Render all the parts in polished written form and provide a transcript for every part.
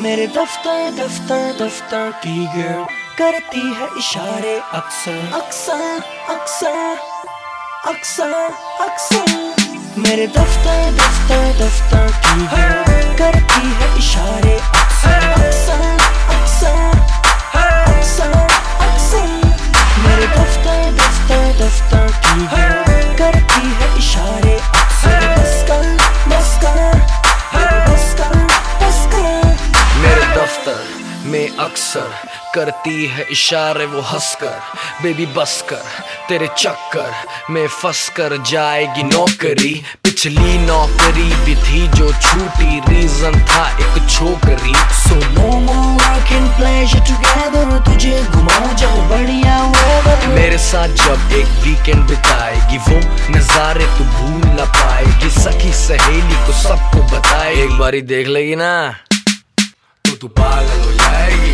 मेरे दफ्तर दफ्तर दफ्तर की गर्ल करती है इशारे अक्सर अक्सर अक्सर अक्सर अक्सर। मेरे दफ्तर दफ्तर दफ्तर की गर्ल करती है इशारे अक्सर अक्सर अक्सर अक्सर अक्सर। मेरे दफ्तर दफ्तर दफ्तर की गर्ल करती है इशारे अक्सर बस कर बस कर बस कर बस कर। मेरे दफ्तर में अक्सर करती है इशारे वो हंसकर, बेबी बस कर तेरे चक्कर में फंस कर जाएगी नौकरी। पिछली नौकरी भी थी जो छूटी, रीजन था एक छोकरी। So no more working pleasure together, तुझे घुमाऊं जाऊं बढ़िया weather। मेरे साथ जब एक वीकेंड बिताएगी वो नजारे तू भूल न पाएगी। सखी सहेली को सबको बताए, एक बारी देख लेगी ना तो तू पागल हो जाएगी,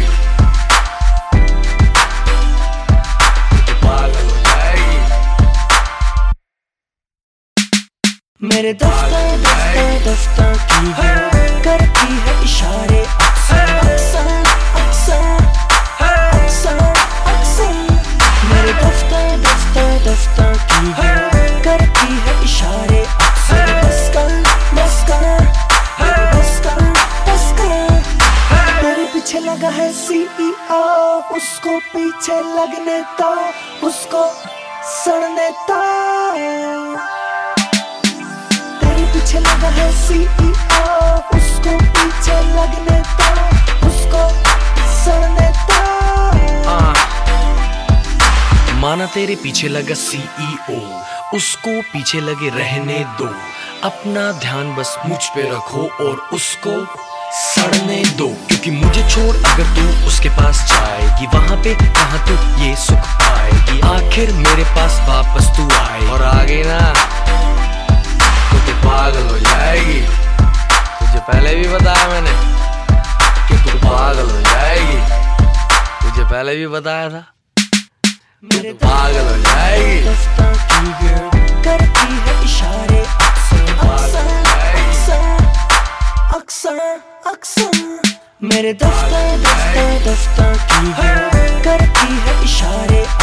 तू पागल हो जाएगी। मेरे दफ्तर दफ्तर दफ्तर की गर्ल करती है इशारे अक्सर अक्सर अक्सर अक्सर अक्सर। मेरे दफ्तर दफ्तर दफ्तर की गर्ल करती है इशारे अक्सर बस कर बस कर बस कर बस कर। मेरे पीछे लगा है CEO, उसको पीछे लगने दो, उसको सड़ने दो। पीछे लगा है CEO, उसको पीछे लगने दो, उसको सड़ने दो। माना तेरे पीछे लगा CEO, उसको पीछे लगे रहने दो। अपना ध्यान बस मुझ पे रखो और उसको सड़ने दो। क्योंकि मुझे छोड़ अगर तू उसके पास जाएगी, वहां पे कहाँ तू ये सुख पाएगी। आखिर मेरे पास वापस तू आए और आ गई ना तू पागल हो जाएगी। तुझे पहले भी बताया मैंने कि तू पागल हो जाएगी, तुझे पहले भी बताया था मेरे पागल हो जाएगी। दफ्तर की गर्ल करती है इशारे अक्सर अक्सर अक्सर अक्सर। मेरे दफ्तर दफ्तर दफ्तर की गर्ल करती है इशारे